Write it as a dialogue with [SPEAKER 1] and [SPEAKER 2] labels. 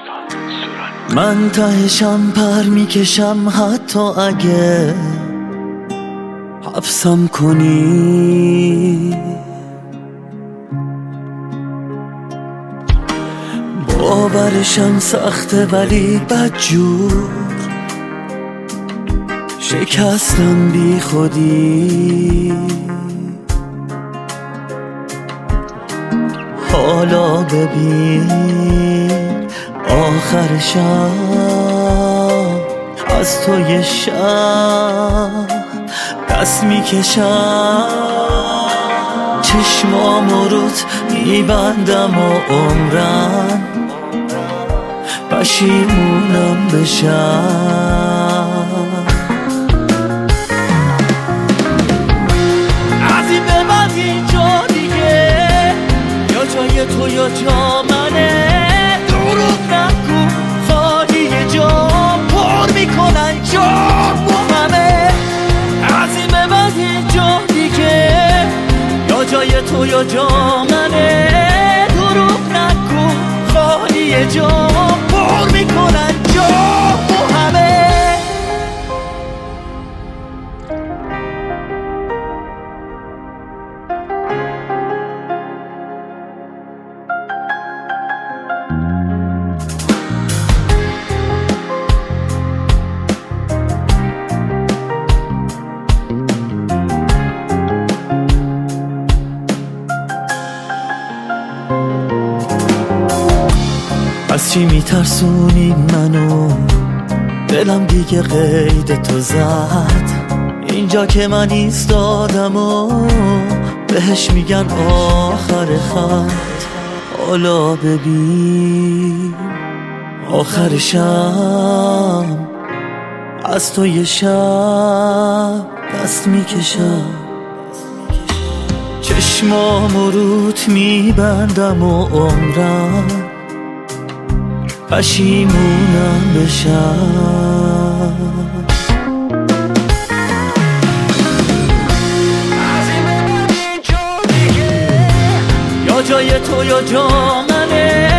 [SPEAKER 1] من تهشم پر میکشم حتی اگه حبسم کنی. باورشم سخته ولی بدجور شکستم بی خودی. حالا ببین آخر شب از توی شب دست میکشم، چشمامو روت میبندم و عمرم پشیمونم بشم. از این به بعد اینجا دیگه یا جای تو یا جا منه. دروغ نگو خواهی یه جا پر میکنن جا با همه. از این به بعد اینجا دیگه یا جای تو یا جا منه. دروغ نگو خواهی یه جا پر میکنن جا با همه. از چی میترسونی منو؟ دلم دیگه قید تو زد. اینجا که من ایستادم و بهش میگن آخر خط. حالا ببین آخر شب از توی شب دست میکشم، چشمامو روت میبندم و عمرم پشیمونم بشم. از این به بعد اینجا دیگه یا جای تو یا جا منه.